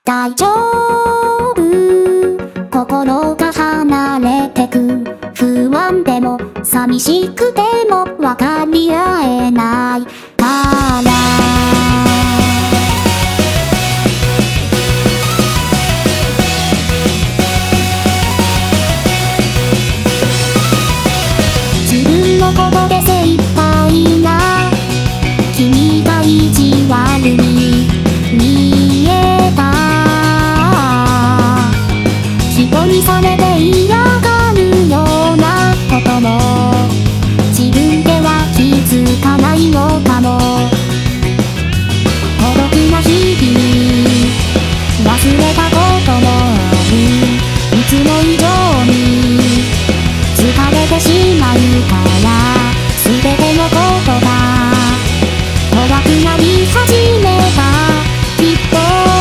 大丈夫、心が離れてく。不安でも寂しくても分かり合えないから自分のことで精一杯な君が意地悪に見えた。人にされて嫌がるようなことも自分では気づかないのかも。孤独な日々に忘れたこともある。いつも以上に疲れてしまうから全てのことが怖くなり始めた。きっと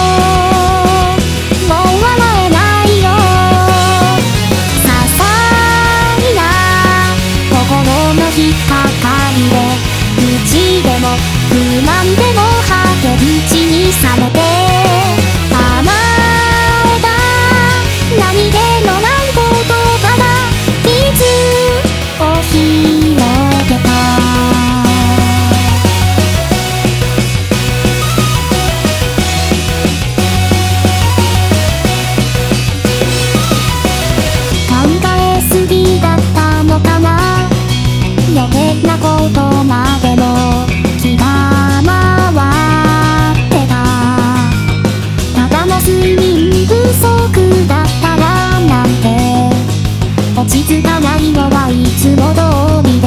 もう笑えないよ。些細な心の引っかかりで愚痴でも不満でもはけ口にされて甘えた何気のない言葉が傷を広げた。余計なことまでも気が回ってた。ただの睡眠不足だったらなんて落ち着かないのはいつも通りで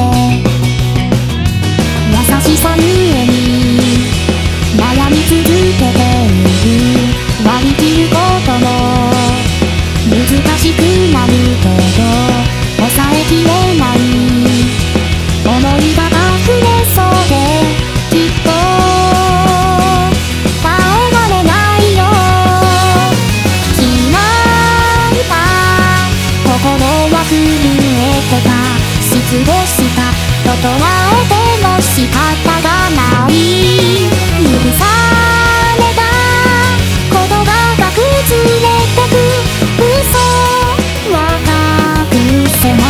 優しさゆえに悩み続けている。割り切ることも難しくなるけど抑えきれない思いが溢れそうできっと耐えられないよ。決まった心は震えてた。失望したと捉えても仕方がない。許された言葉が崩れてく。嘘は隠せない。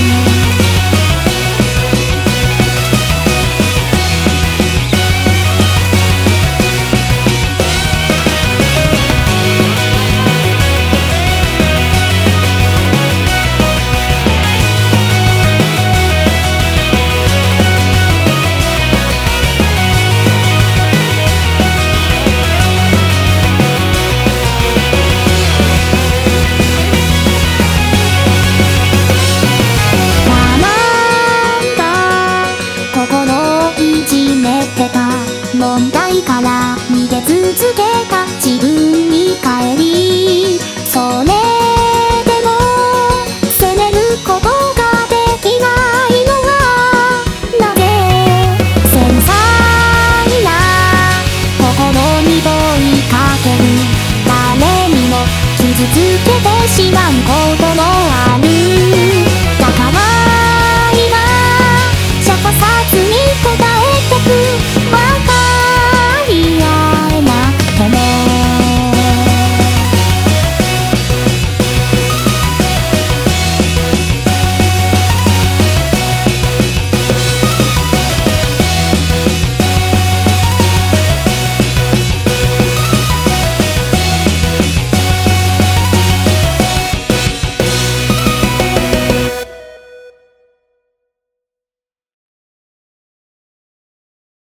問題から逃げ続けた自分に帰り、それでも責めることができないのはなぜ。繊細な心に問いかける。誰にも傷つけてしまうこともある。